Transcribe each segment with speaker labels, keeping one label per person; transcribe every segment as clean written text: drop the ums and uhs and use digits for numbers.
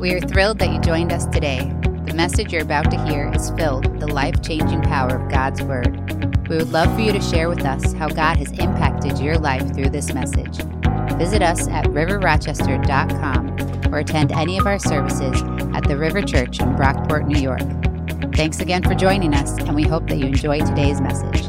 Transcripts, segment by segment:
Speaker 1: We are thrilled that you joined us today. The message you're about to hear is filled with the life-changing power of God's Word. We would love for you to share with us how God has impacted your life through this message. Visit us at riverrochester.com or attend any of our services at the River Church in Brockport, New York. Thanks again for joining us, and we hope that you enjoy today's message.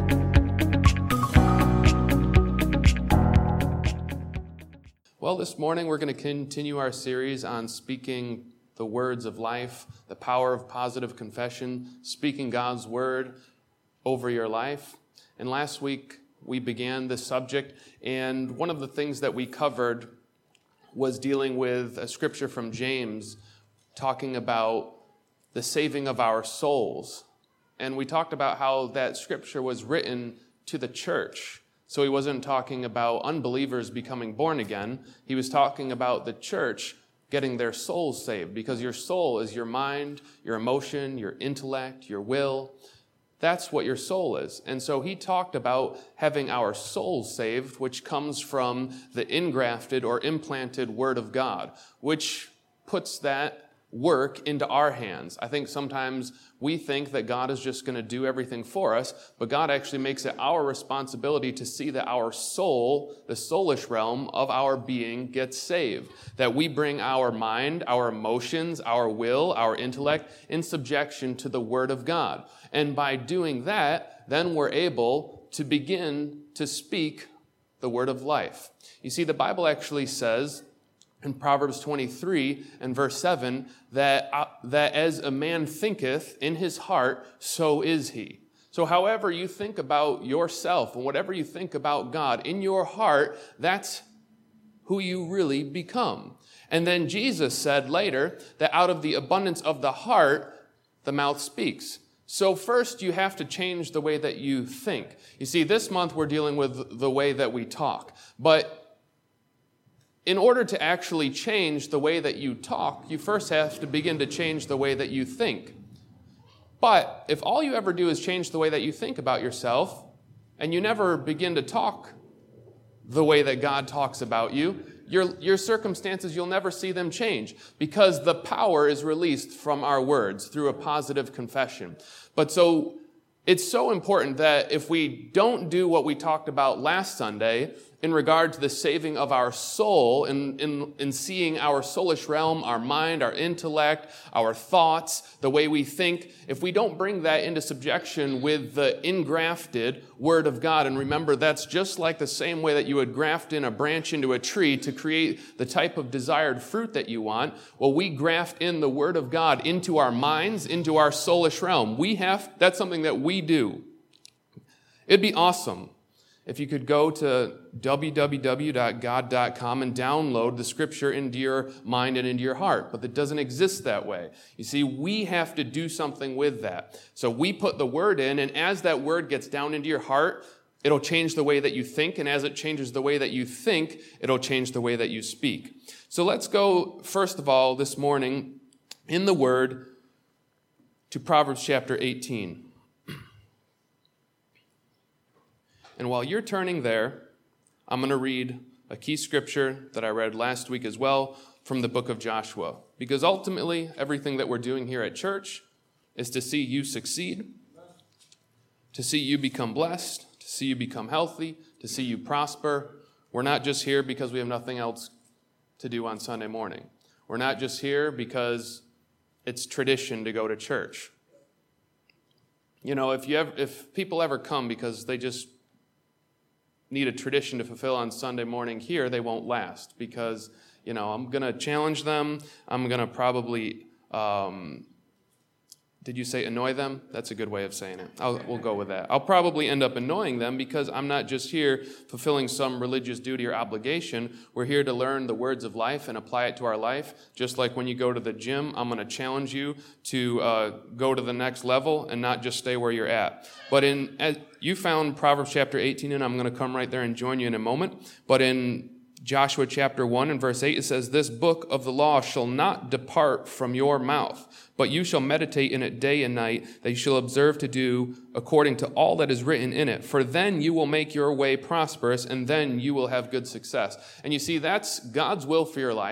Speaker 2: Well, this morning we're going to continue our series on speaking the words of life, the power of positive confession, speaking God's word over your life. And last week we began this subject, and one of the things that we covered was dealing with a scripture from James talking about the saving of our souls. And we talked about how that scripture was written to the church. So he wasn't talking about unbelievers becoming born again. He was talking about the church getting their souls saved, because your soul is your mind, your emotion, your intellect, your will. That's what your soul is. And so he talked about having our souls saved, which comes from the engrafted or implanted Word of God, which puts that work into our hands. I think sometimes we think that God is just going to do everything for us, but God actually makes it our responsibility to see that our soul, the soulish realm of our being, gets saved. That we bring our mind, our emotions, our will, our intellect in subjection to the Word of God. And by doing that, then we're able to begin to speak the word of life. You see, the Bible actually says in Proverbs 23 and verse 7 that as a man thinketh in his heart, so is he. So however you think about yourself and whatever you think about God, in your heart, that's who you really become. And then Jesus said later that out of the abundance of the heart, the mouth speaks. So first, you have to change the way that you think. You see, this month we're dealing with the way that we talk. But in order to actually change the way that you talk, you first have to begin to change the way that you think. But if all you ever do is change the way that you think about yourself, and you never begin to talk the way that God talks about you, your circumstances, you'll never see them change, because the power is released from our words through a positive confession. But so it's so important that if we don't do what we talked about last Sunday in regard to the saving of our soul, in seeing our soulish realm, our mind, our intellect, our thoughts, the way we think, if we don't bring that into subjection with the engrafted Word of God, and remember, that's just like the same way that you would graft in a branch into a tree to create the type of desired fruit that you want, well, we graft in the Word of God into our minds, into our soulish realm. That's something that we do. It'd be awesome if you could go to www.god.com and download the scripture into your mind and into your heart, but it doesn't exist that way. You see, we have to do something with that. So we put the word in, and as that word gets down into your heart, it'll change the way that you think, and as it changes the way that you think, it'll change the way that you speak. So let's go, first of all, this morning, in the word, to Proverbs chapter 18. And while you're turning there, I'm going to read a key scripture that I read last week as well from the book of Joshua. Because ultimately, everything that we're doing here at church is to see you succeed, to see you become blessed, to see you become healthy, to see you prosper. We're not just here because we have nothing else to do on Sunday morning. We're not just here because it's tradition to go to church. You know, if people ever come because they just need a tradition to fulfill on Sunday morning here, they won't last, because, I'm going to challenge them. I'm going to probably, did you say annoy them? That's a good way of saying it. We'll go with that. I'll probably end up annoying them, because I'm not just here fulfilling some religious duty or obligation. We're here to learn the words of life and apply it to our life. Just like when you go to the gym, I'm going to challenge you to go to the next level and not just stay where you're at. But you found Proverbs chapter 18, and I'm going to come right there and join you in a moment. But in Joshua chapter 1 and verse 8, it says, "This book of the law shall not depart from your mouth, but you shall meditate in it day and night, that you shall observe to do according to all that is written in it. For then you will make your way prosperous, and then you will have good success." And you see, that's God's will for your life.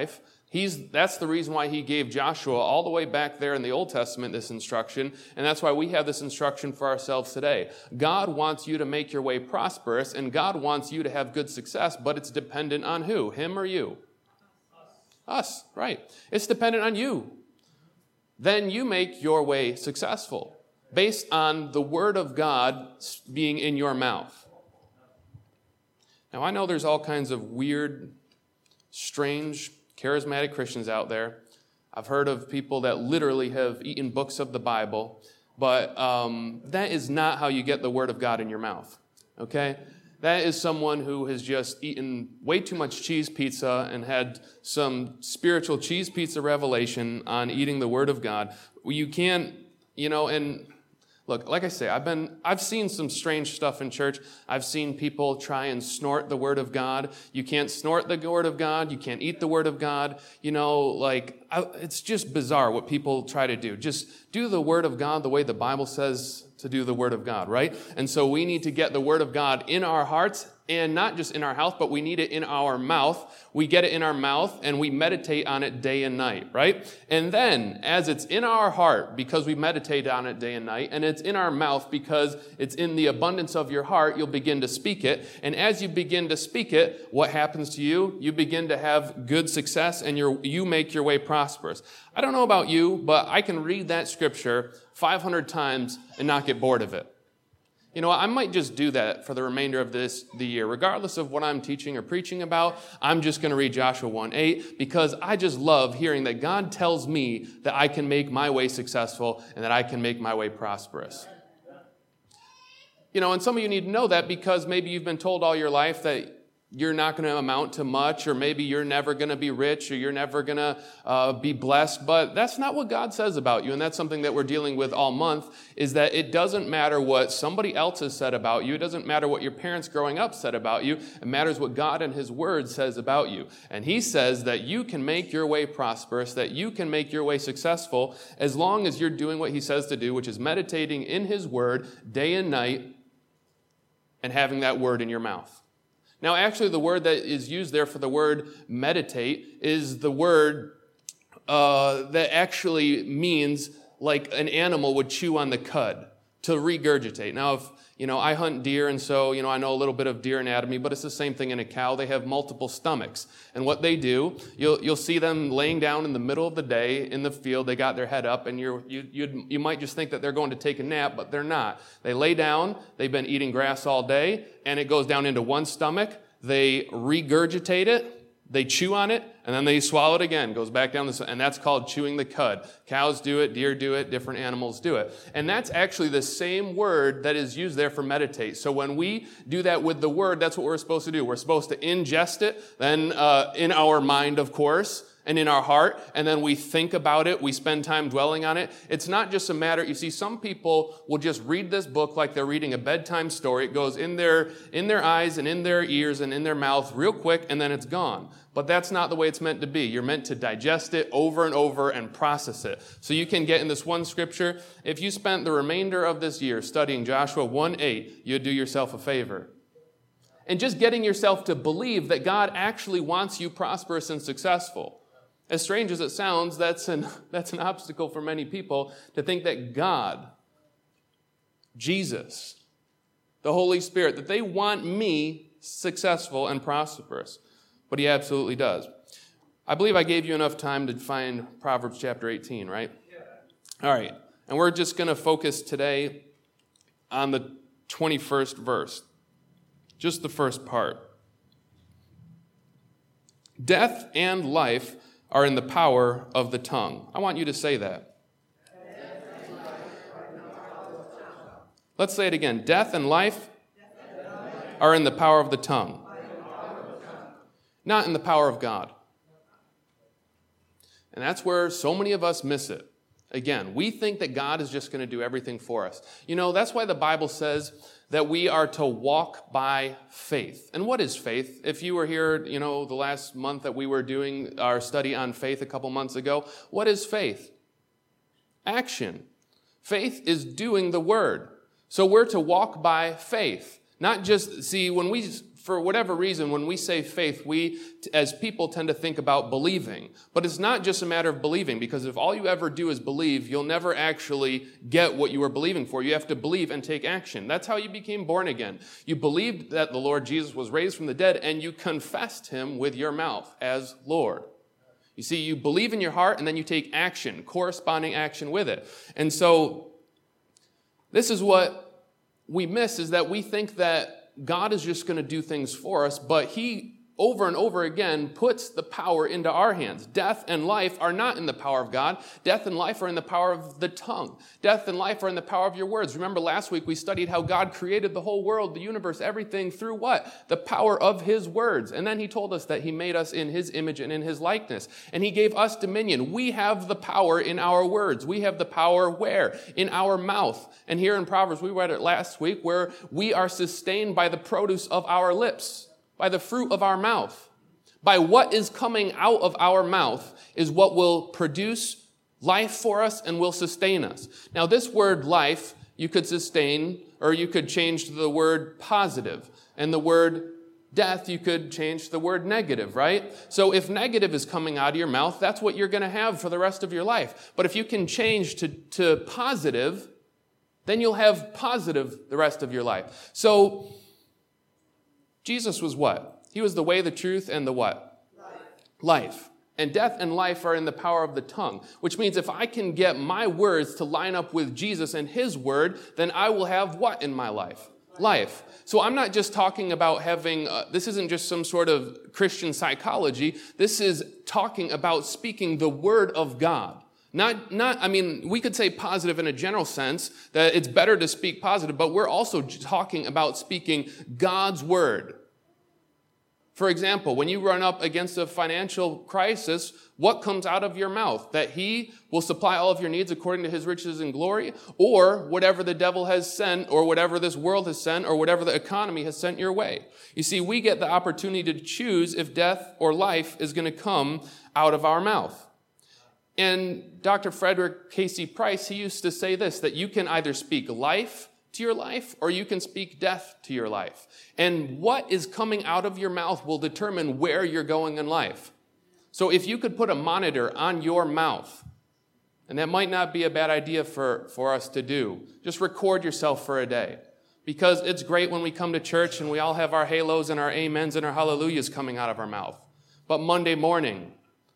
Speaker 2: That's the reason why he gave Joshua all the way back there in the Old Testament this instruction, and that's why we have this instruction for ourselves today. God wants you to make your way prosperous, and God wants you to have good success, but it's dependent on who? Him or you? Us, right. It's dependent on you. Then you make your way successful based on the Word of God being in your mouth. Now, I know there's all kinds of weird, strange, charismatic Christians out there. I've heard of people that literally have eaten books of the Bible, but that is not how you get the Word of God in your mouth, okay? That is someone who has just eaten way too much cheese pizza and had some spiritual cheese pizza revelation on eating the Word of God. You can't, and look, like I say, I've seen some strange stuff in church. I've seen people try and snort the Word of God. You can't snort the Word of God. You can't eat the Word of God. It's just bizarre what people try to do. Just do the Word of God the way the Bible says to do the Word of God, right? And so we need to get the Word of God in our hearts, and not just in our house, but we need it in our mouth. We get it in our mouth, and we meditate on it day and night, right? And then, as it's in our heart, because we meditate on it day and night, and it's in our mouth because it's in the abundance of your heart, you'll begin to speak it. And as you begin to speak it, what happens to you? You begin to have good success, and you make your way prosperous. I don't know about you, but I can read that scripture 500 times and not get bored of it. You know what? I might just do that for the remainder of the year. Regardless of what I'm teaching or preaching about, I'm just going to read Joshua 1:8 because I just love hearing that God tells me that I can make my way successful and that I can make my way prosperous. And some of you need to know that because maybe you've been told all your life that you're not going to amount to much, or maybe you're never going to be rich, or you're never going to be blessed. But that's not what God says about you, and that's something that we're dealing with all month, is that it doesn't matter what somebody else has said about you. It doesn't matter what your parents growing up said about you. It matters what God and His Word says about you. And He says that you can make your way prosperous, that you can make your way successful, as long as you're doing what He says to do, which is meditating in His Word day and night and having that Word in your mouth. Now, actually, the word that is used there for the word meditate is the word that actually means like an animal would chew on the cud, to regurgitate. Now, if I hunt deer, and so, I know a little bit of deer anatomy, but it's the same thing in a cow. They have multiple stomachs. And what they do, you'll see them laying down in the middle of the day in the field. They got their head up, and you might just think that they're going to take a nap, but they're not. They lay down. They've been eating grass all day, and it goes down into one stomach. They regurgitate it. They chew on it, and then they swallow it again. Goes back down and that's called chewing the cud. Cows do it, deer do it, different animals do it. And that's actually the same word that is used there for meditate. So when we do that with the word, that's what we're supposed to do. We're supposed to ingest it, then in our mind, of course, and in our heart, and then we think about it, we spend time dwelling on it. It's not just a matter, you see, some people will just read this book like they're reading a bedtime story. It goes in their eyes and in their ears and in their mouth real quick, and then it's gone. But that's not the way it's meant to be. You're meant to digest it over and over and process it. So you can get in this one scripture. If you spent the remainder of this year studying Joshua 1:8, you'd do yourself a favor. And just getting yourself to believe that God actually wants you prosperous and successful. As strange as it sounds, that's an obstacle for many people to think that God, Jesus, the Holy Spirit, that they want me successful and prosperous. But He absolutely does. I believe I gave you enough time to find Proverbs chapter 18, right? Yeah. All right. And we're just going to focus today on the 21st verse. Just the first part. Death and life are in the power of the tongue. I want you to say that. Let's say it again. Death and life are in the power of the tongue. Not in the power of God. And that's where so many of us miss it. Again, we think that God is just going to do everything for us. That's why the Bible says that we are to walk by faith. And what is faith? If you were here, the last month that we were doing our study on faith a couple months ago, what is faith? Action. Faith is doing the word. So we're to walk by faith. Not just, when we for whatever reason, when we say faith, we, as people, tend to think about believing. But it's not just a matter of believing, because if all you ever do is believe, you'll never actually get what you are believing for. You have to believe and take action. That's how you became born again. You believed that the Lord Jesus was raised from the dead, and you confessed him with your mouth as Lord. You see, you believe in your heart, and then you take action, corresponding action with it. And so, this is what we miss, is that we think that God is just going to do things for us, but he, over and over again, puts the power into our hands. Death and life are not in the power of God. Death and life are in the power of the tongue. Death and life are in the power of your words. Remember last week we studied how God created the whole world, the universe, everything through what? The power of his words. And then he told us that he made us in his image and in his likeness. And he gave us dominion. We have the power in our words. We have the power where? In our mouth. And here in Proverbs, we read it last week, where we are sustained by the produce of our lips. By the fruit of our mouth. By what is coming out of our mouth is what will produce life for us and will sustain us. Now, this word life, you could sustain, or you could change to the word positive. And the word death, you could change to the word negative, right? So if negative is coming out of your mouth, that's what you're going to have for the rest of your life. But if you can change to positive, then you'll have positive the rest of your life. So Jesus was what? He was the way, the truth, and the what? Life. And death and life are in the power of the tongue, which means if I can get my words to line up with Jesus and his word, then I will have what in my life? Life. So I'm not just talking about having, this isn't just some sort of Christian psychology. This is talking about speaking the word of God. I mean, we could say positive in a general sense, that it's better to speak positive, but we're also talking about speaking God's word. For example, when you run up against a financial crisis, what comes out of your mouth? That he will supply all of your needs according to his riches and glory, or whatever the devil has sent, or whatever this world has sent, or whatever the economy has sent your way. You see, we get the opportunity to choose if death or life is going to come out of our mouth. And Dr. Frederick Casey Price, he used to say this, that you can either speak life to your life or you can speak death to your life. And what is coming out of your mouth will determine where you're going in life. So if you could put a monitor on your mouth, and that might not be a bad idea for us to do, just record yourself for a day. Because it's great when we come to church and we all have our halos and our amens and our hallelujahs coming out of our mouth. But Monday morning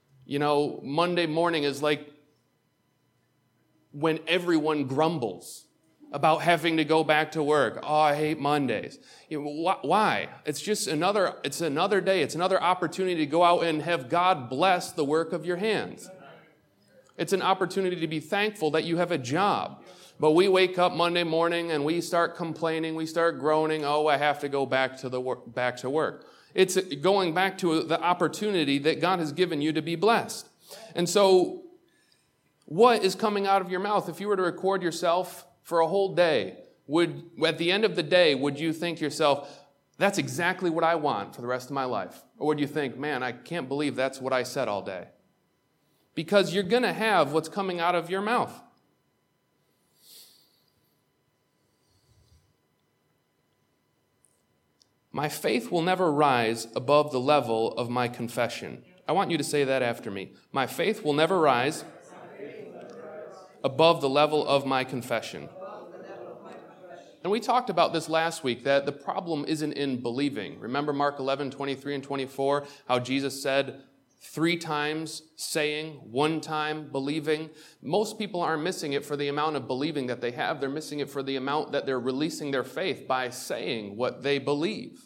Speaker 2: is like when everyone grumbles about having to go back to work. Oh, I hate Mondays. Why? It's just another day. It's another opportunity to go out and have God bless the work of your hands. It's an opportunity to be thankful that you have a job. But we wake up Monday morning and we start complaining, we start groaning, oh, I have to go back to work. It's going back to the opportunity that God has given you to be blessed. And so, what is coming out of your mouth? If you were to record yourself for a whole day, at the end of the day, would you think to yourself, that's exactly what I want for the rest of my life? Or would you think, man, I can't believe that's what I said all day? Because you're going to have what's coming out of your mouth. My faith will never rise above the level of my confession. I want you to say that after me. My faith will never rise above the level of my confession. And we talked about this last week, that the problem isn't in believing. Remember Mark 11, 23 and 24, how Jesus said 3 times saying, 1 time believing. Most people aren't missing it for the amount of believing that they have. They're missing it for the amount that they're releasing their faith by saying what they believe.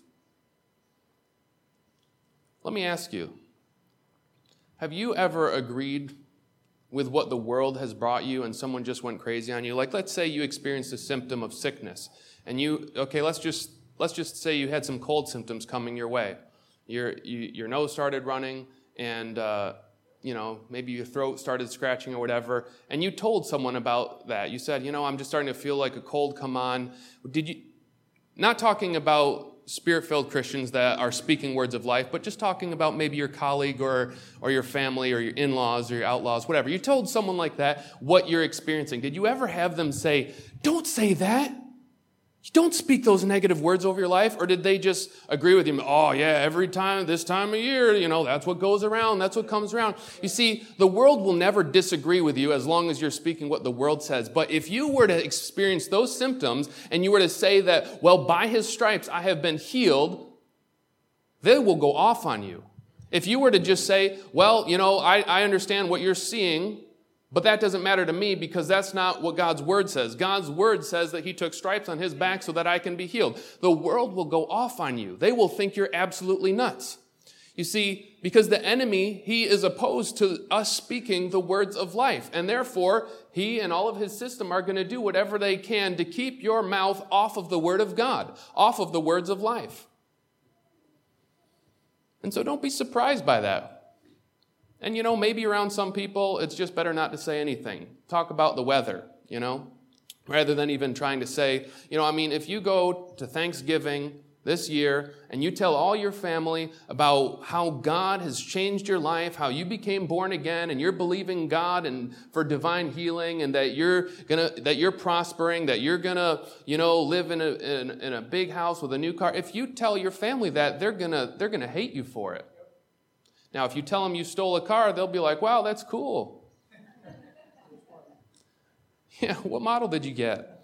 Speaker 2: Let me ask you, have you ever agreed with what the world has brought you and someone just went crazy on you? Like, let's say you experienced a symptom of sickness and let's just say you had some cold symptoms coming your way. Your nose started running and, maybe your throat started scratching or whatever, and you told someone about that. You said, I'm just starting to feel like a cold come on. Not talking about Spirit-filled Christians that are speaking words of life, but just talking about maybe your colleague or your family or your in-laws or your outlaws, whatever. You told someone like that what you're experiencing. Did you ever have them say, don't say that? Don't speak those negative words over your life. Or did they just agree with you? Oh, yeah, every time, this time of year, that's what goes around. That's what comes around. You see, the world will never disagree with you as long as you're speaking what the world says. But if you were to experience those symptoms and you were to say that, well, by his stripes I have been healed, they will go off on you. If you were to just say, well, I understand what you're seeing, but that doesn't matter to me because that's not what God's word says. God's word says that he took stripes on his back so that I can be healed. The world will go off on you. They will think you're absolutely nuts. You see, because the enemy, he is opposed to us speaking the words of life. And therefore, he and all of his system are going to do whatever they can to keep your mouth off of the word of God, off of the words of life. And so don't be surprised by that. And, maybe around some people, it's just better not to say anything. Talk about the weather, rather than even trying to say, if you go to Thanksgiving this year and you tell all your family about how God has changed your life, how you became born again and you're believing God and for divine healing and that you're prospering, that you're gonna, live in a big house with a new car. If you tell your family that, they're gonna hate you for it. Now, if you tell them you stole a car, they'll be like, wow, that's cool. Yeah, what model did you get?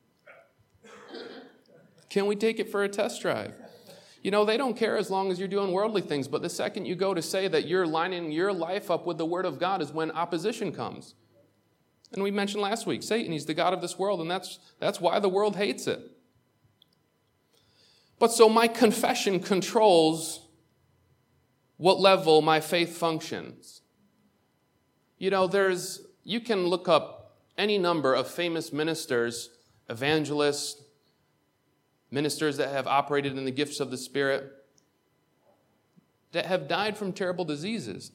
Speaker 2: Can we take it for a test drive? They don't care as long as you're doing worldly things, but the second you go to say that you're lining your life up with the Word of God is when opposition comes. And we mentioned last week, Satan, he's the god of this world, and that's why the world hates it. But so my confession controls what level my faith functions. You can look up any number of famous ministers, evangelists, ministers that have operated in the gifts of the Spirit, that have died from terrible diseases.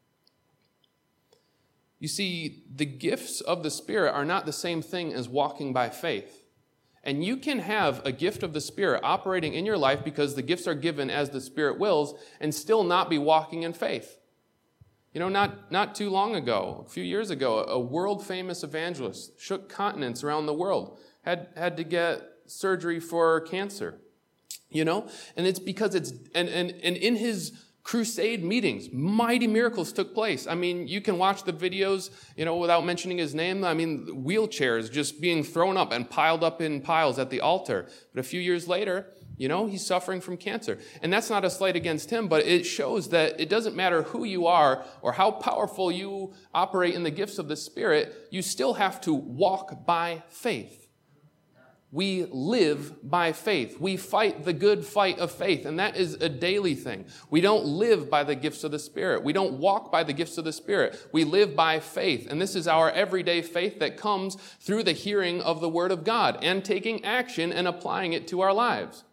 Speaker 2: You see, the gifts of the Spirit are not the same thing as walking by faith. And you can have a gift of the Spirit operating in your life because the gifts are given as the Spirit wills and still not be walking in faith. Not too long ago, a few years ago, a world-famous evangelist shook continents around the world, had to get surgery for cancer, and it's because and in his crusade meetings, mighty miracles took place. You can watch the videos, without mentioning his name. Wheelchairs just being thrown up and piled up in piles at the altar. But a few years later, he's suffering from cancer. And that's not a slight against him, but it shows that it doesn't matter who you are or how powerful you operate in the gifts of the Spirit, you still have to walk by faith. We live by faith. We fight the good fight of faith, and that is a daily thing. We don't live by the gifts of the Spirit. We don't walk by the gifts of the Spirit. We live by faith, and this is our everyday faith that comes through the hearing of the Word of God and taking action and applying it to our lives.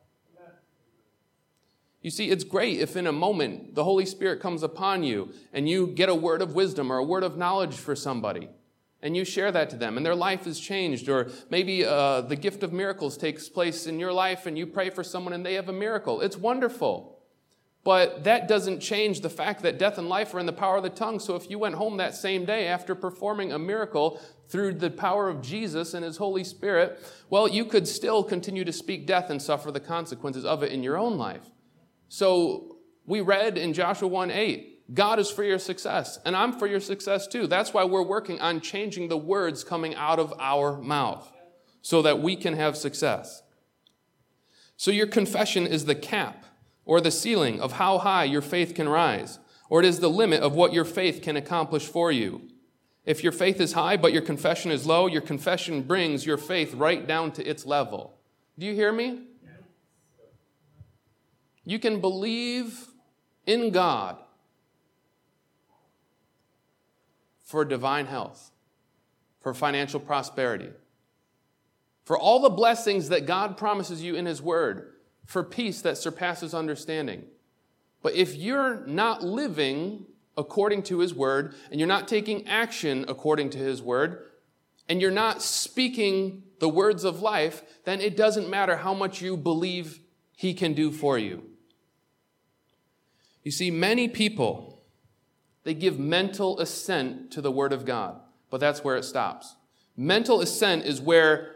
Speaker 2: You see, it's great if in a moment the Holy Spirit comes upon you and you get a word of wisdom or a word of knowledge for somebody. And you share that to them, and their life is changed. Or maybe the gift of miracles takes place in your life, and you pray for someone, and they have a miracle. It's wonderful. But that doesn't change the fact that death and life are in the power of the tongue. So if you went home that same day after performing a miracle through the power of Jesus and his Holy Spirit, well, you could still continue to speak death and suffer the consequences of it in your own life. So we read in Joshua 1:8, God is for your success, and I'm for your success too. That's why we're working on changing the words coming out of our mouth so that we can have success. So your confession is the cap or the ceiling of how high your faith can rise, or it is the limit of what your faith can accomplish for you. If your faith is high but your confession is low, your confession brings your faith right down to its level. Do you hear me? You can believe in God for divine health, for financial prosperity, for all the blessings that God promises you in his word, for peace that surpasses understanding. But if you're not living according to his word, and you're not taking action according to his word, and you're not speaking the words of life, then it doesn't matter how much you believe he can do for you. You see, many people, they give mental assent to the Word of God, but that's where it stops. Mental assent is where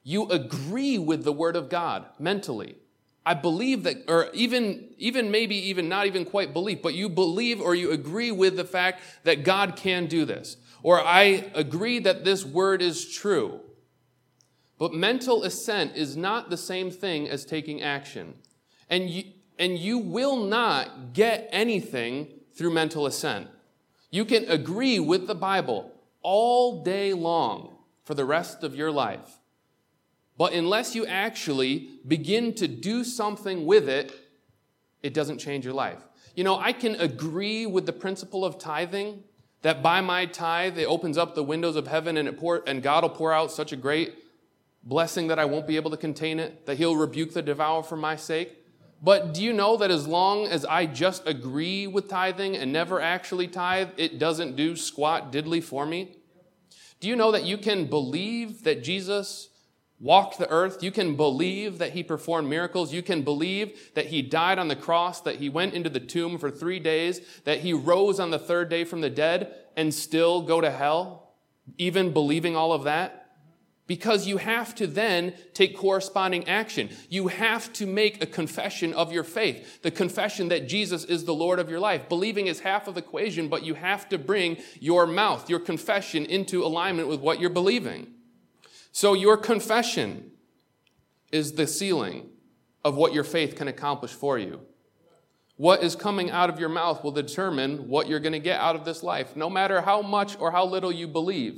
Speaker 2: you agree with the Word of God mentally. I believe that, or even maybe even not even quite believe, but you believe or you agree with the fact that God can do this. Or I agree that this word is true. But mental assent is not the same thing as taking action. And you will not get anything through mental assent. You can agree with the Bible all day long for the rest of your life. But unless you actually begin to do something with it, it doesn't change your life. You know, I can agree with the principle of tithing, that by my tithe, it opens up the windows of heaven and God will pour out such a great blessing that I won't be able to contain it, that he'll rebuke the devourer for my sake. But do you know that as long as I just agree with tithing and never actually tithe, it doesn't do squat diddly for me? Do you know that you can believe that Jesus walked the earth? You can believe that he performed miracles. You can believe that he died on the cross, that he went into the tomb for 3 days, that he rose on the third day from the dead and still go to hell, even believing all of that? Because you have to then take corresponding action. You have to make a confession of your faith, the confession that Jesus is the Lord of your life. Believing is half of the equation, but you have to bring your mouth, your confession, into alignment with what you're believing. So your confession is the ceiling of what your faith can accomplish for you. What is coming out of your mouth will determine what you're going to get out of this life, no matter how much or how little you believe.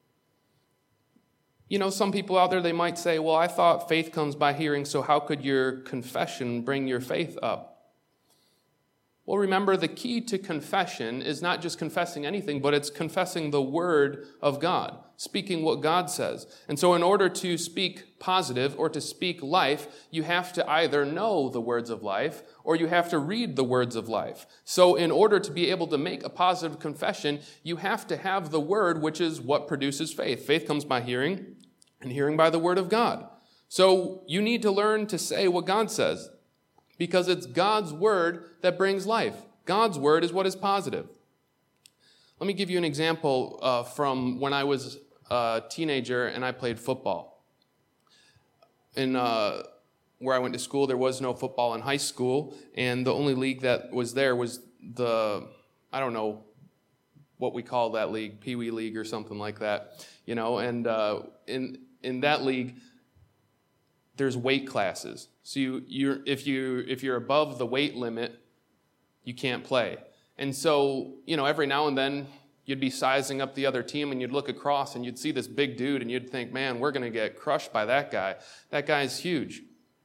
Speaker 2: You know, some people out there, they might say, well, I thought faith comes by hearing, so how could your confession bring your faith up? Well, remember, the key to confession is not just confessing anything, but it's confessing the Word of God, speaking what God says. And so in order to speak positive or to speak life, you have to either know the words of life or you have to read the words of life. So in order to be able to make a positive confession, you have to have the Word, which is what produces faith. Faith comes by hearing, and hearing by the Word of God. So you need to learn to say what God says, because it's God's Word that brings life. God's Word is what is positive. Let me give you an example from when I was a teenager and I played football. In where I went to school, there was no football in high school, and the only league that was there was I don't know what we call that league, Pee Wee League or something like that, you know, and in that league, there's weight classes. So if you're above the weight limit, you can't play. And so, you know, every now and then you'd be sizing up the other team and you'd look across and you'd see this big dude and you'd think, man, we're going to get crushed by that guy. That guy's huge.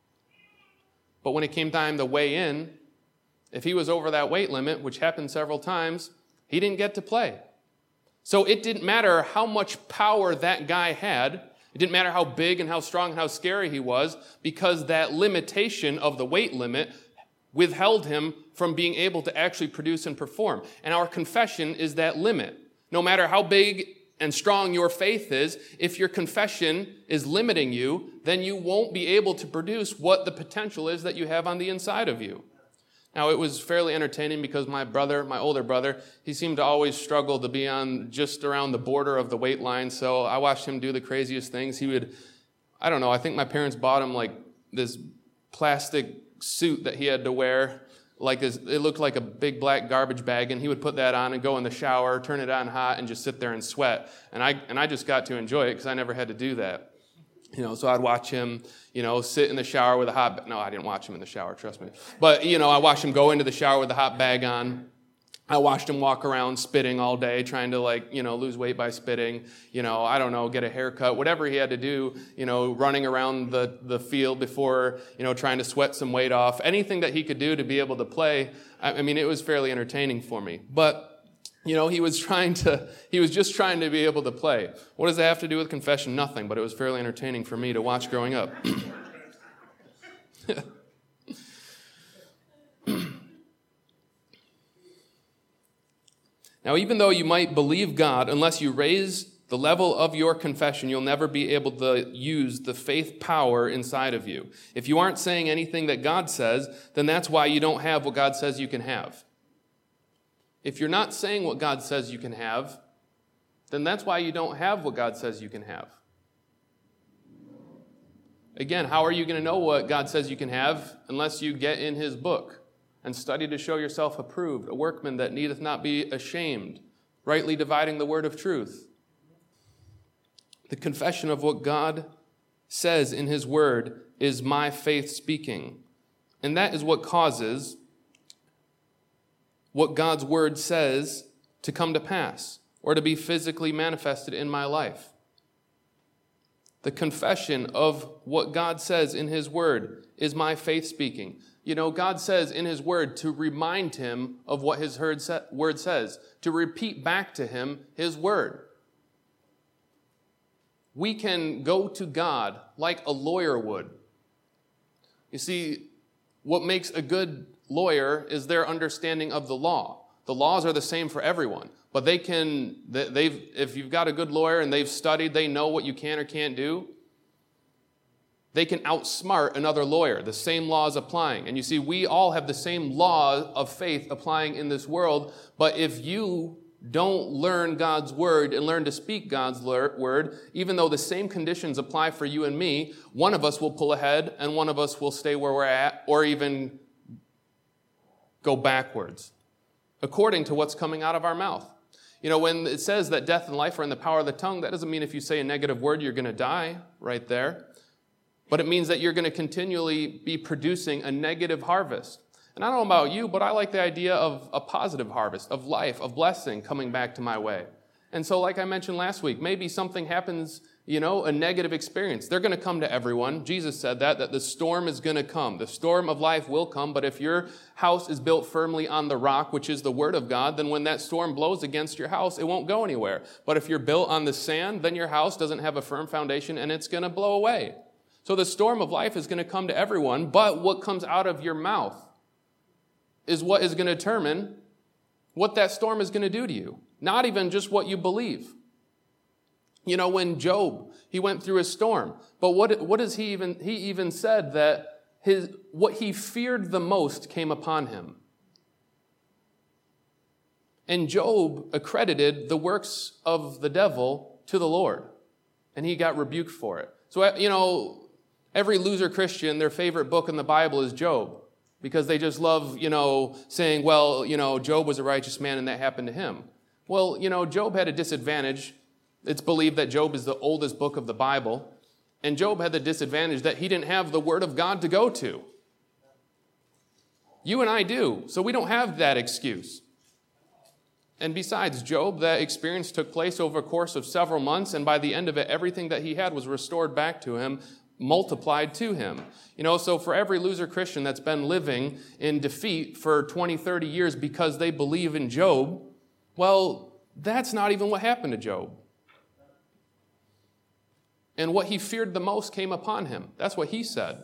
Speaker 2: But when it came time to weigh in, if he was over that weight limit, which happened several times, he didn't get to play. So it didn't matter how much power that guy had. It didn't matter how big and how strong and how scary he was, because that limitation of the weight limit withheld him from being able to actually produce and perform. And our confession is that limit. No matter how big and strong your faith is, if your confession is limiting you, then you won't be able to produce what the potential is that you have on the inside of you. Now, it was fairly entertaining because my older brother, he seemed to always struggle to be on just around the border of the weight line. So I watched him do the craziest things. He would, I don't know, I think my parents bought him like this plastic suit that he had to wear. Like this, it looked like a big black garbage bag, and he would put that on and go in the shower, turn it on hot, and just sit there and sweat. And I just got to enjoy it because I never had to do that. You know, so I'd watch him, you know, sit in the shower with a hot... No, I didn't watch him in the shower, trust me. But, you know, I watched him go into the shower with a hot bag on. I watched him walk around spitting all day, trying to, like, you know, lose weight by spitting. You know, I don't know, get a haircut, whatever he had to do, you know, running around the field before, you know, trying to sweat some weight off. Anything that he could do to be able to play, I mean, it was fairly entertaining for me. But... you know, he was just trying to be able to play. What does that have to do with confession? Nothing, but it was fairly entertaining for me to watch growing up. Now, even though you might believe God, unless you raise the level of your confession, you'll never be able to use the faith power inside of you. If you aren't saying anything that God says, then that's why you don't have what God says you can have. If you're not saying what God says you can have, then that's why you don't have what God says you can have. Again, how are you going to know what God says you can have unless you get in his book and study to show yourself approved, a workman that needeth not be ashamed, rightly dividing the word of truth? The confession of what God says in his word is my faith speaking. And that is what causes what God's word says to come to pass or to be physically manifested in my life. The confession of what God says in his word is my faith speaking. You know, God says in his word to remind him of what his word says, to repeat back to him his word. We can go to God like a lawyer would. You see, what makes a good lawyer is their understanding of the law. The laws are the same for everyone, but if you've got a good lawyer and they've studied, they know what you can or can't do, they can outsmart another lawyer, the same laws applying. And you see, we all have the same law of faith applying in this world, but if you don't learn God's word and learn to speak God's word, even though the same conditions apply for you and me, one of us will pull ahead and one of us will stay where we're at or even go backwards, according to what's coming out of our mouth. You know, when it says that death and life are in the power of the tongue, that doesn't mean if you say a negative word, you're going to die right there. But it means that you're going to continually be producing a negative harvest. And I don't know about you, but I like the idea of a positive harvest, of life, of blessing coming back to my way. And so like I mentioned last week, maybe something happens, a negative experience. They're going to come to everyone. Jesus said that the storm is going to come. The storm of life will come, but if your house is built firmly on the rock, which is the word of God, then when that storm blows against your house, it won't go anywhere. But if you're built on the sand, then your house doesn't have a firm foundation and it's going to blow away. So the storm of life is going to come to everyone, but what comes out of your mouth is what is going to determine what that storm is going to do to you. Not even just what you believe. You know, when Job, he went through a storm, but what does he even said that what he feared the most came upon him. And Job accredited the works of the devil to the Lord, and he got rebuked for it. So, every loser Christian, their favorite book in the Bible is Job, because they just love, saying, well, Job was a righteous man and that happened to him. Well, Job had a disadvantage. It's believed that Job is the oldest book of the Bible, and Job had the disadvantage that he didn't have the Word of God to go to. You and I do, so we don't have that excuse. And besides Job, that experience took place over a course of several months, and by the end of it, everything that he had was restored back to him, multiplied to him. So for every loser Christian that's been living in defeat for 20, 30 years because they believe in Job, well, that's not even what happened to Job. And what he feared the most came upon him. That's what he said.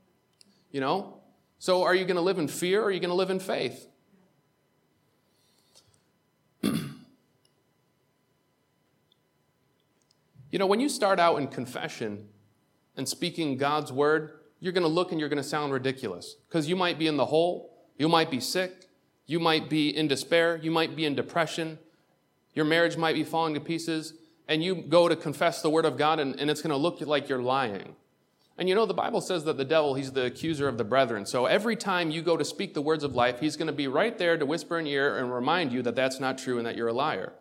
Speaker 2: So are you going to live in fear or are you going to live in faith? When you start out in confession and speaking God's word, you're going to look and you're going to sound ridiculous. Because you might be in the hole, you might be sick, you might be in despair, you might be in depression, your marriage might be falling to pieces, and you go to confess the word of God and it's going to look like you're lying. And the Bible says that the devil, he's the accuser of the brethren. So every time you go to speak the words of life, he's going to be right there to whisper in your ear and remind you that that's not true and that you're a liar.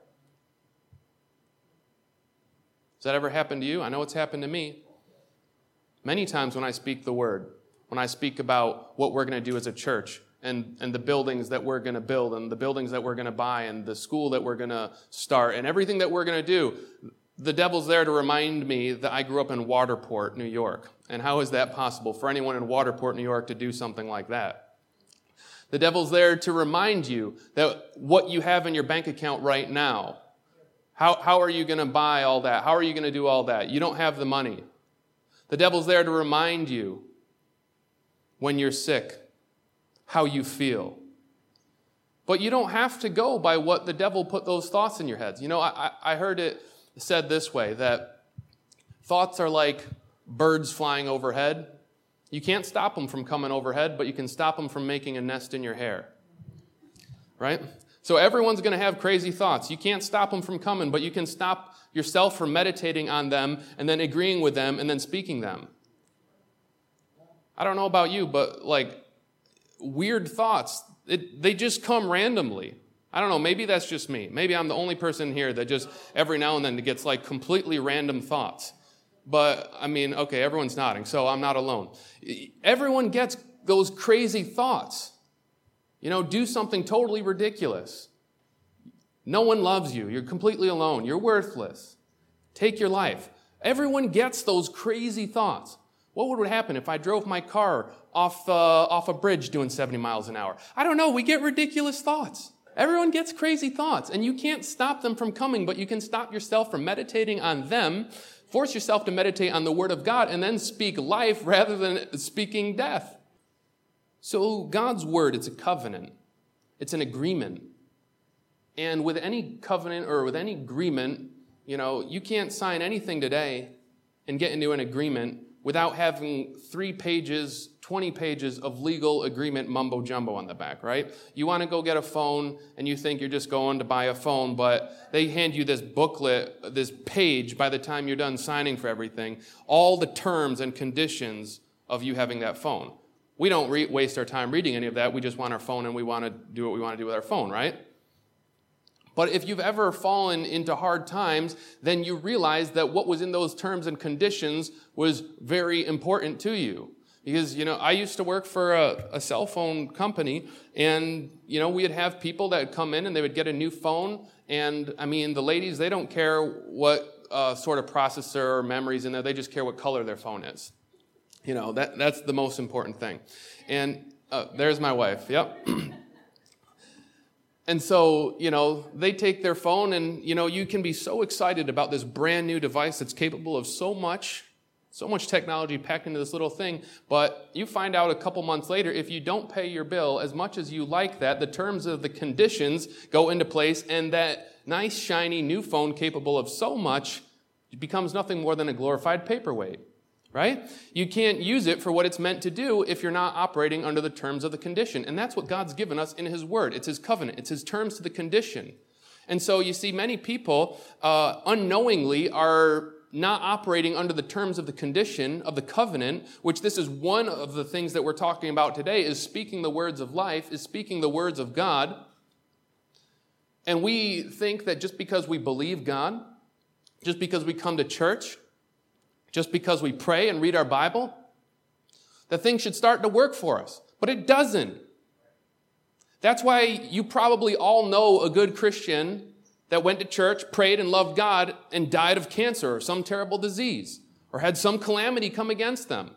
Speaker 2: Has that ever happened to you? I know it's happened to me. Many times when I speak the word, when I speak about what we're going to do as a church and the buildings that we're going to build and the buildings that we're going to buy and the school that we're going to start and everything that we're going to do, the devil's there to remind me that I grew up in Waterport, New York. And how is that possible for anyone in Waterport, New York to do something like that? The devil's there to remind you that what you have in your bank account right now, how are you going to buy all that? How are you going to do all that? You don't have the money. The devil's there to remind you when you're sick, how you feel. But you don't have to go by what the devil put those thoughts in your heads. I heard it said this way, that thoughts are like birds flying overhead. You can't stop them from coming overhead, but you can stop them from making a nest in your hair. Right? So everyone's going to have crazy thoughts. You can't stop them from coming, but you can stop yourself from meditating on them and then agreeing with them and then speaking them. I don't know about you, but like weird thoughts, they just come randomly. I don't know, maybe that's just me. Maybe I'm the only person here that just every now and then gets like completely random thoughts. But I mean, okay, everyone's nodding, so I'm not alone. Everyone gets those crazy thoughts. Do something totally ridiculous. No one loves you. You're completely alone. You're worthless. Take your life. Everyone gets those crazy thoughts. What would happen if I drove my car off a bridge doing 70 miles an hour? I don't know. We get ridiculous thoughts. Everyone gets crazy thoughts, and you can't stop them from coming, but you can stop yourself from meditating on them. Force yourself to meditate on the Word of God and then speak life rather than speaking death. So God's Word, it's a covenant. It's an agreement. And with any covenant or with any agreement, you can't sign anything today and get into an agreement without having 3 pages, 20 pages of legal agreement mumbo-jumbo on the back, right? You want to go get a phone, and you think you're just going to buy a phone, but they hand you this booklet, this page, by the time you're done signing for everything, all the terms and conditions of you having that phone. We don't waste our time reading any of that. We just want our phone, and we want to do what we want to do with our phone, right? But if you've ever fallen into hard times, then you realize that what was in those terms and conditions was very important to you. Because, I used to work for a cell phone company, and, we'd have people that would come in and they would get a new phone. And, the ladies, they don't care what sort of processor or memory's in there. They just care what color their phone is. That's the most important thing. And there's my wife. Yep. And so, they take their phone and, you can be so excited about this brand new device that's capable of so much technology packed into this little thing. But you find out a couple months later, if you don't pay your bill as much as you like that, the terms of the conditions go into place, and that nice, shiny new phone capable of so much becomes nothing more than a glorified paperweight. Right? You can't use it for what it's meant to do if you're not operating under the terms of the condition. And that's what God's given us in His Word. It's His covenant. It's His terms to the condition. And so you see many people unknowingly are not operating under the terms of the condition of the covenant, which this is one of the things that we're talking about today, is speaking the words of life, is speaking the words of God. And we think that just because we believe God, just because we come to church, just because we pray and read our Bible, that things should start to work for us. But it doesn't. That's why you probably all know a good Christian that went to church, prayed and loved God, and died of cancer or some terrible disease, or had some calamity come against them.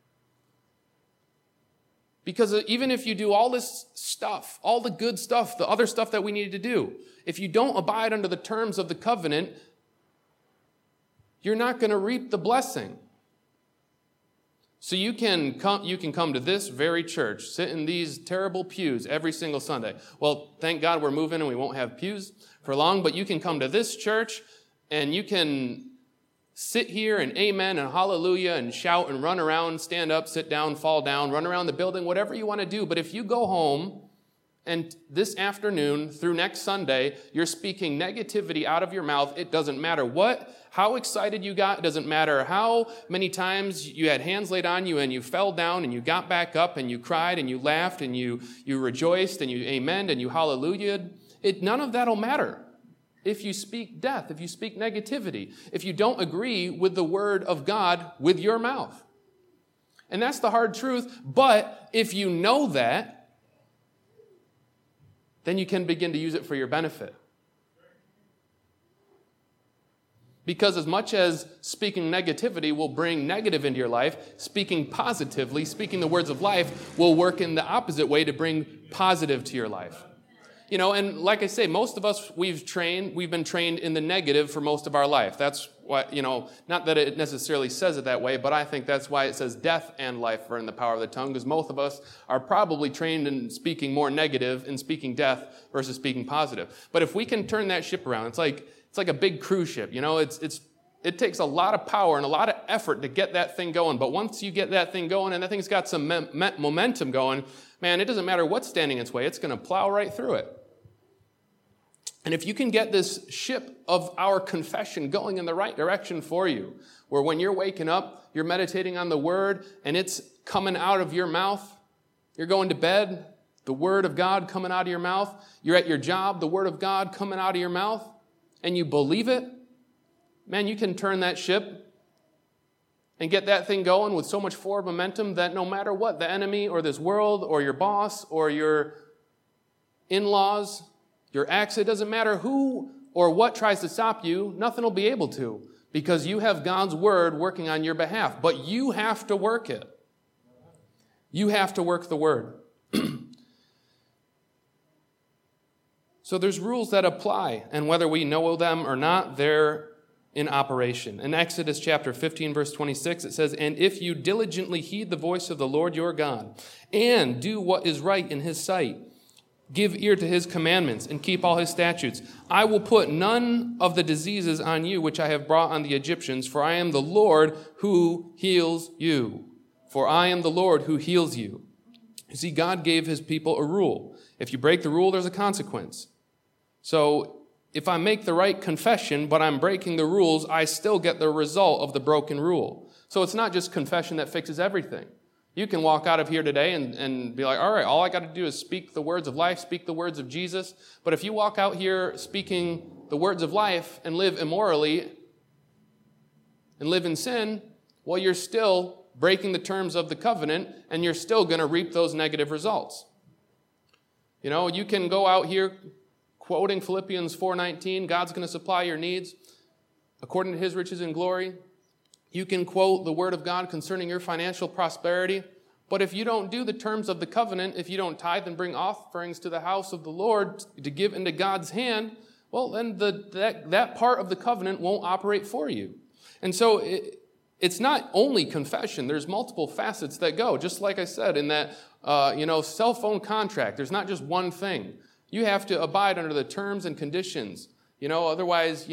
Speaker 2: Because even if you do all this stuff, all the good stuff, the other stuff that we need to do, if you don't abide under the terms of the covenant, you're not going to reap the blessing. So you can come to this very church, sit in these terrible pews every single Sunday. Well, thank God we're moving and we won't have pews for long, but you can come to this church and you can sit here and amen and hallelujah and shout and run around, stand up, sit down, fall down, run around the building, whatever you want to do. But if you go home and this afternoon through next Sunday, you're speaking negativity out of your mouth, it doesn't matter how excited you got, it doesn't matter how many times you had hands laid on you and you fell down and you got back up and you cried and you laughed and you rejoiced and you amened and you hallelujah'd. None of that will matter if you speak death, if you speak negativity, if you don't agree with the word of God with your mouth. And that's the hard truth. But if you know that, then you can begin to use it for your benefit. Because as much as speaking negativity will bring negative into your life, speaking positively, speaking the words of life will work in the opposite way to bring positive to your life. And like I say, most of us, we've been trained in the negative for most of our life. That's why, not that it necessarily says it that way, but I think that's why it says death and life are in the power of the tongue, because most of us are probably trained in speaking more negative and speaking death versus speaking positive. But if we can turn that ship around, it's like a big cruise ship. It takes a lot of power and a lot of effort to get that thing going. But once you get that thing going and that thing's got some momentum going, man, it doesn't matter what's standing in its way. It's going to plow right through it. And if you can get this ship of our confession going in the right direction for you, where when you're waking up, you're meditating on the word and it's coming out of your mouth, you're going to bed, the word of God coming out of your mouth, you're at your job, the word of God coming out of your mouth, and you believe it, man, you can turn that ship and get that thing going with so much forward momentum that no matter what, the enemy or this world or your boss or your in-laws, your ex, it doesn't matter who or what tries to stop you, nothing will be able to, because you have God's word working on your behalf. But you have to work it. You have to work the word. So there's rules that apply, and whether we know them or not, they're in operation. In Exodus chapter 15, verse 26, it says, "And if you diligently heed the voice of the Lord your God, and do what is right in his sight, give ear to his commandments, and keep all his statutes, I will put none of the diseases on you which I have brought on the Egyptians, for I am the Lord who heals you." For I am the Lord who heals you. You see, God gave his people a rule. If you break the rule, there's a consequence. So if I make the right confession, but I'm breaking the rules, I still get the result of the broken rule. So it's not just confession that fixes everything. You can walk out of here today and be like, all right, all I got to do is speak the words of life, speak the words of Jesus. But if you walk out here speaking the words of life and live immorally and live in sin, well, you're still breaking the terms of the covenant, and you're still going to reap those negative results. You know, you can go out here quoting Philippians 4:19, God's going to supply your needs according to his riches and glory. You can quote the word of God concerning your financial prosperity, but if you don't do the terms of the covenant, if you don't tithe and bring offerings to the house of the Lord to give into God's hand, well, then that part of the covenant won't operate for you. And so it's not only confession. There's multiple facets that go. Just like I said, in that cell phone contract, there's not just one thing. You have to abide under the terms and conditions. Otherwise,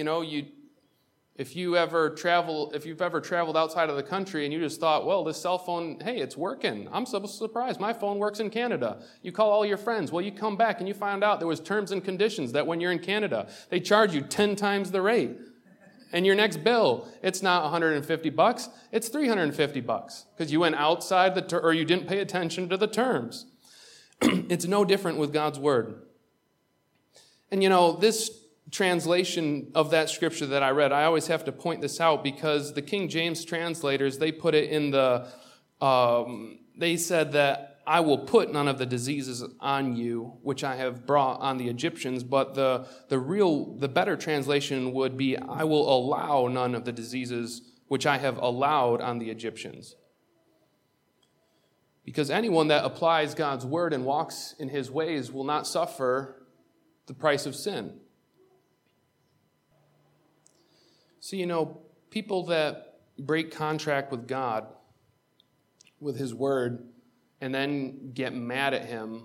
Speaker 2: if you've ever traveled outside of the country and you just thought, well, this cell phone, hey, it's working. I'm so surprised. My phone works in Canada. You call all your friends. Well, you come back and you find out there was terms and conditions that when you're in Canada, they charge you 10 times the rate. And your next bill, it's not $150, it's $350 because you went outside or you didn't pay attention to the terms. It's no different with God's word. And this translation of that scripture that I read, I always have to point this out because the King James translators, they put it in they said that I will put none of the diseases on you, which I have brought on the Egyptians. But the better translation would be, I will allow none of the diseases which I have allowed on the Egyptians. Because anyone that applies God's word and walks in his ways will not suffer the price of sin. So, people that break contract with God, with his word, and then get mad at him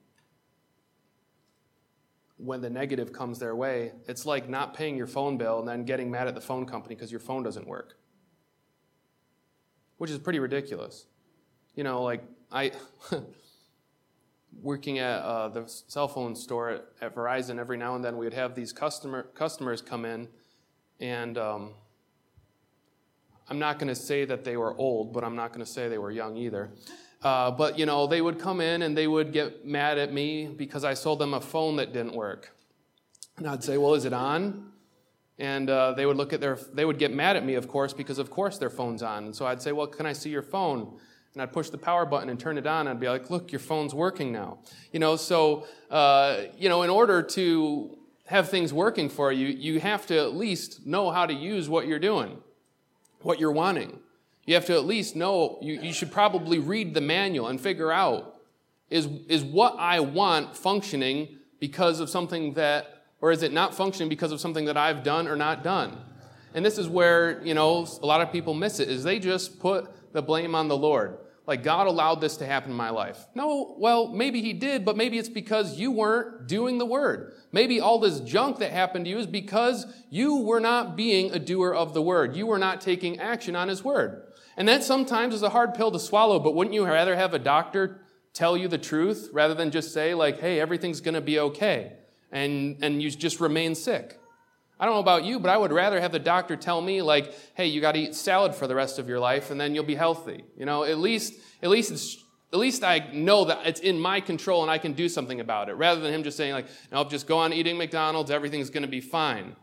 Speaker 2: when the negative comes their way, it's like not paying your phone bill and then getting mad at the phone company because your phone doesn't work, which is pretty ridiculous. I working at the cell phone store at Verizon, every now and then we would have these customers come in, and I'm not going to say that they were old, but I'm not going to say they were young either. But they would come in and they would get mad at me because I sold them a phone that didn't work. And I'd say, well, is it on? And they would get mad at me, of course, because of course their phone's on. And so I'd say, well, can I see your phone? And I'd push the power button and turn it on. And I'd be like, look, your phone's working now. In order to have things working for you, you have to at least know how to use what you're doing, what you're wanting. You have to at least know, you should probably read the manual and figure out, is what I want functioning because of something or is it not functioning because of something that I've done or not done? And this is where, a lot of people miss it, is they just put the blame on the Lord. Like, God allowed this to happen in my life. No, well, maybe he did, but maybe it's because you weren't doing the word. Maybe all this junk that happened to you is because you were not being a doer of the word. You were not taking action on his word. And that sometimes is a hard pill to swallow, but wouldn't you rather have a doctor tell you the truth rather than just say, like, hey, everything's going to be okay? and you just remain sick. I don't know about you, but I would rather have the doctor tell me, like, hey, you got to eat salad for the rest of your life, and then you'll be healthy. At least I know that it's in my control and I can do something about it, rather than him just saying, like, nope, just go on eating McDonald's, everything's going to be fine.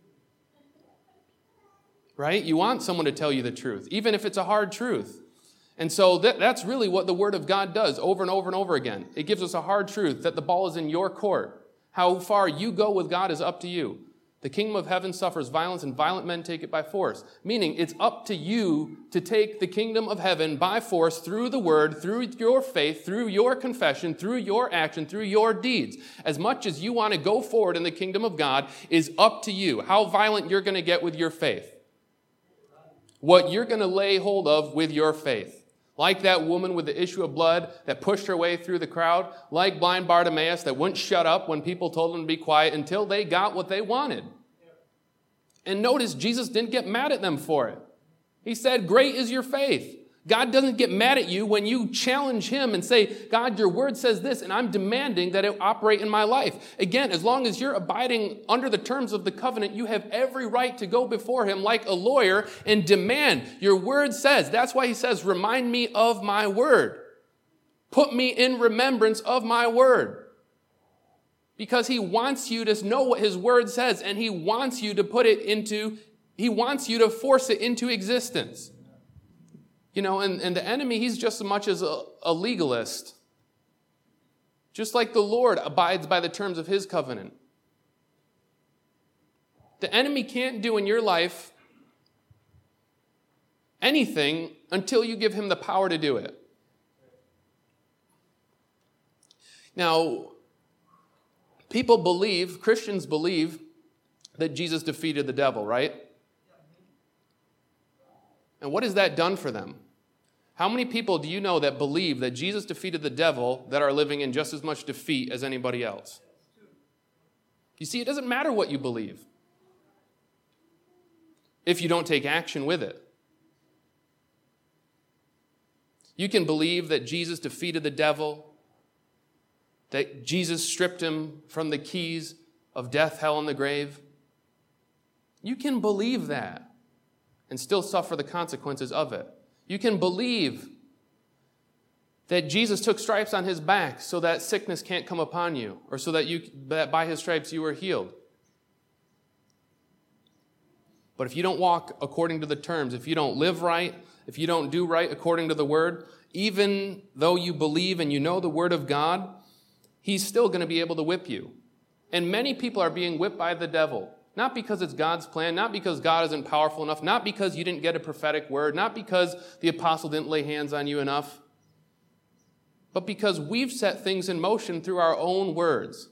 Speaker 2: Right? You want someone to tell you the truth, even if it's a hard truth. And so that's really what the Word of God does over and over and over again. It gives us a hard truth that the ball is in your court. How far you go with God is up to you. The kingdom of heaven suffers violence, and violent men take it by force. Meaning, it's up to you to take the kingdom of heaven by force through the Word, through your faith, through your confession, through your action, through your deeds. As much as you want to go forward in the kingdom of God is up to you. How violent you're going to get with your faith. What you're going to lay hold of with your faith. Like that woman with the issue of blood that pushed her way through the crowd. Like blind Bartimaeus that wouldn't shut up when people told him to be quiet until they got what they wanted. And notice Jesus didn't get mad at them for it. He said, great is your faith. God doesn't get mad at you when you challenge him and say, God, your word says this, and I'm demanding that it operate in my life. Again, as long as you're abiding under the terms of the covenant, you have every right to go before him like a lawyer and demand. Your word says. That's why he says, remind me of my word. Put me in remembrance of my word. Because he wants you to know what his word says, and he wants you to force it into existence. And the enemy, he's just as much as a legalist. Just like the Lord abides by the terms of his covenant. The enemy can't do in your life anything until you give him the power to do it. Now, Christians believe that Jesus defeated the devil, right? And what has that done for them? How many people do you know that believe that Jesus defeated the devil that are living in just as much defeat as anybody else? You see, it doesn't matter what you believe if you don't take action with it. You can believe that Jesus defeated the devil, that Jesus stripped him from the keys of death, hell, and the grave. You can believe that and still suffer the consequences of it. You can believe that Jesus took stripes on his back so that sickness can't come upon you, or so that by his stripes you were healed. But if you don't walk according to the terms, if you don't live right, if you don't do right according to the word, even though you believe and you know the word of God, he's still going to be able to whip you. And many people are being whipped by the devil. Not because it's God's plan, not because God isn't powerful enough, not because you didn't get a prophetic word, not because the apostle didn't lay hands on you enough, but because we've set things in motion through our own words.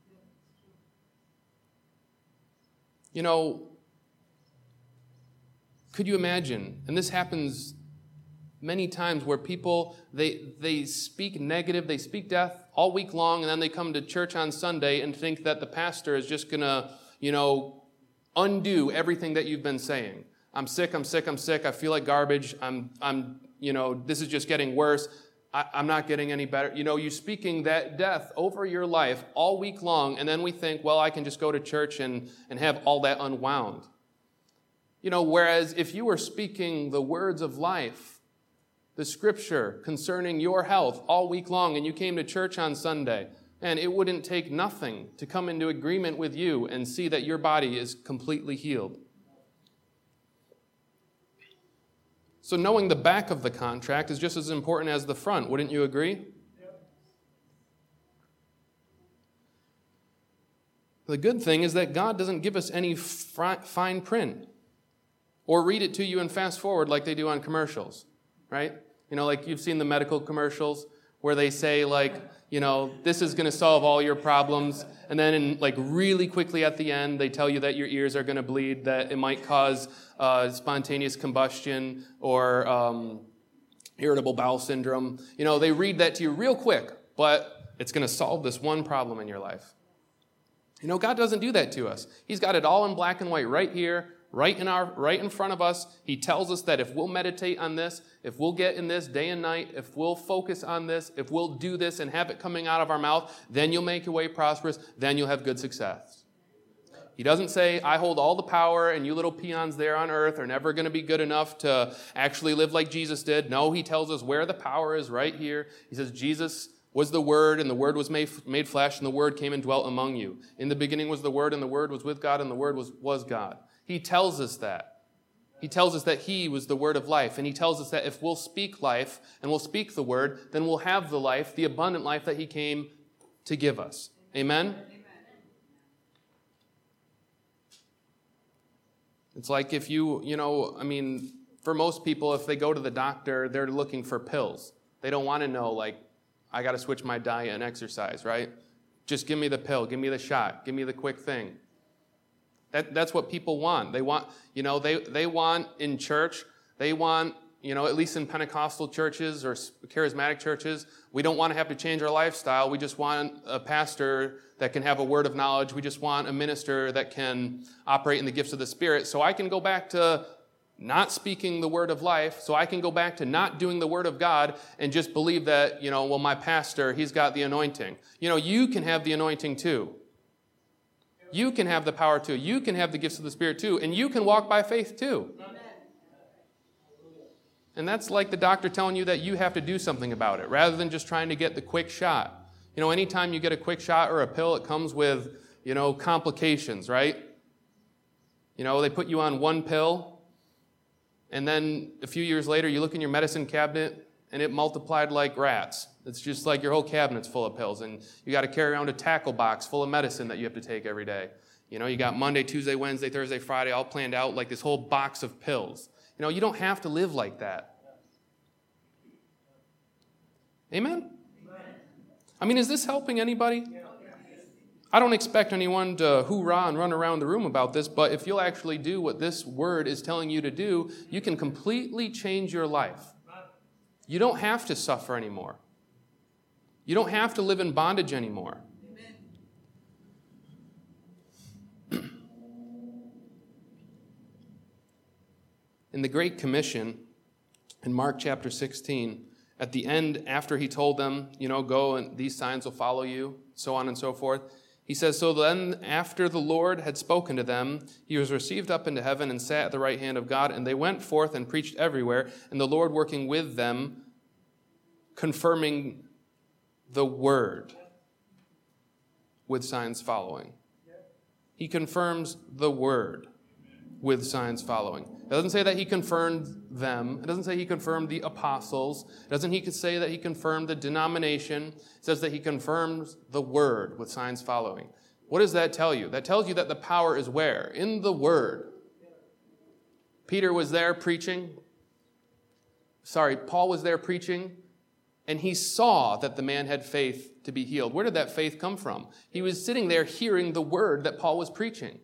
Speaker 2: Could you imagine, and this happens many times where people, they speak negative, they speak death all week long, and then they come to church on Sunday and think that the pastor is just going to undo everything that you've been saying. I'm sick, I feel like garbage, this is just getting worse, I'm not getting any better. You're speaking that death over your life all week long, and then we think, well, I can just go to church and have all that unwound. Whereas if you were speaking the words of life, the scripture concerning your health all week long, and you came to church on Sunday, and it wouldn't take nothing to come into agreement with you and see that your body is completely healed. So knowing the back of the contract is just as important as the front. Wouldn't you agree? Yep. The good thing is that God doesn't give us any fine print or read it to you and fast forward like they do on commercials, right? Like you've seen the medical commercials where they say, this is going to solve all your problems. And then really quickly at the end, they tell you that your ears are going to bleed, that it might cause spontaneous combustion or irritable bowel syndrome. They read that to you real quick, but it's going to solve this one problem in your life. God doesn't do that to us. He's got it all in black and white right here, right in front of us. He tells us that if we'll meditate on this, if we'll get in this day and night, if we'll focus on this, if we'll do this and have it coming out of our mouth, then you'll make your way prosperous, then you'll have good success. He doesn't say, I hold all the power and you little peons there on earth are never going to be good enough to actually live like Jesus did. No, he tells us where the power is right here. He says, Jesus was the Word, and the Word was made flesh, and the Word came and dwelt among you. In the beginning was the Word, and the Word was with God, and the Word was God. He tells us that. He tells us that He was the Word of life, and He tells us that if we'll speak life and we'll speak the Word, then we'll have the life, the abundant life that He came to give us. Amen? It's like if for most people, if they go to the doctor, they're looking for pills. They don't want to know, I got to switch my diet and exercise, right? Just give me the pill, give me the shot, give me the quick thing. That's what people want. They want, they want in church, they want, at least in Pentecostal churches or charismatic churches, we don't want to have to change our lifestyle. We just want a pastor that can have a word of knowledge. We just want a minister that can operate in the gifts of the Spirit. So I can go back to not speaking the word of life, so I can go back to not doing the word of God and just believe that, my pastor, he's got the anointing. You can have the anointing too. You can have the power too. You can have the gifts of the Spirit too. And you can walk by faith too. And that's like the doctor telling you that you have to do something about it rather than just trying to get the quick shot. Anytime you get a quick shot or a pill, it comes with, complications, right? They put you on one pill, and then a few years later, you look in your medicine cabinet, and it multiplied like rats. It's just like your whole cabinet's full of pills, and you got to carry around a tackle box full of medicine that you have to take every day. You got Monday, Tuesday, Wednesday, Thursday, Friday, all planned out like this whole box of pills. You don't have to live like that. Amen? Is this helping anybody? I don't expect anyone to hoorah and run around the room about this, but if you'll actually do what this word is telling you to do, you can completely change your life. You don't have to suffer anymore. You don't have to live in bondage anymore. In the Great Commission, in Mark chapter 16, at the end, after he told them, go and these signs will follow you, so on and so forth, he says, so then after the Lord had spoken to them, he was received up into heaven and sat at the right hand of God, and they went forth and preached everywhere, and the Lord working with them, confirming the word with signs following. He confirms the word with signs following. It doesn't say that he confirmed them. It doesn't say he confirmed the apostles. It doesn't say that he confirmed the denomination. It says that he confirms the word with signs following. What does that tell you? That tells you that the power is where? In the word. Paul was there preaching, and he saw that the man had faith to be healed. Where did that faith come from? He was sitting there hearing the word that Paul was preaching.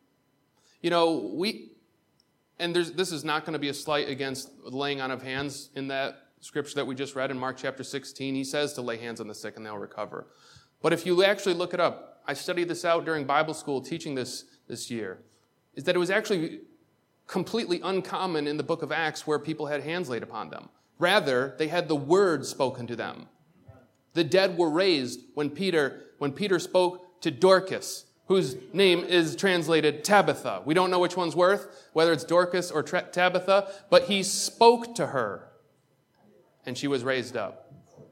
Speaker 2: This is not going to be a slight against laying on of hands in that scripture that we just read in Mark chapter 16. He says to lay hands on the sick and they'll recover. But if you actually look it up, I studied this out during Bible school teaching this year, is that it was actually completely uncommon in the book of Acts where people had hands laid upon them. Rather, they had the word spoken to them. The dead were raised when Peter spoke to Dorcas, whose name is translated Tabitha. We don't know which one's worth, whether it's Dorcas or Tabitha, but he spoke to her, and she was raised up.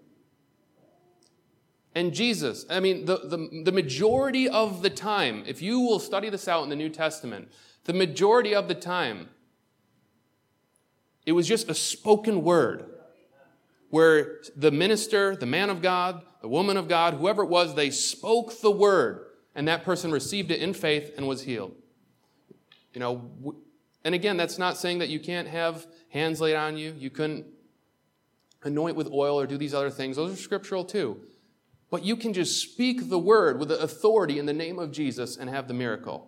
Speaker 2: And Jesus, the majority of the time, if you will study this out in the New Testament, the majority of the time, it was just a spoken word where the minister, the man of God, the woman of God, whoever it was, they spoke the word. And that person received it in faith and was healed. And again, that's not saying that you can't have hands laid on you. You couldn't anoint with oil or do these other things. Those are scriptural too. But you can just speak the word with the authority in the name of Jesus and have the miracle.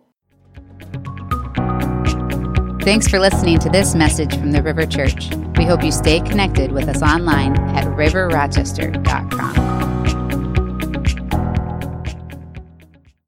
Speaker 1: Thanks for listening to this message from the River Church. We hope you stay connected with us online at riverrochester.com.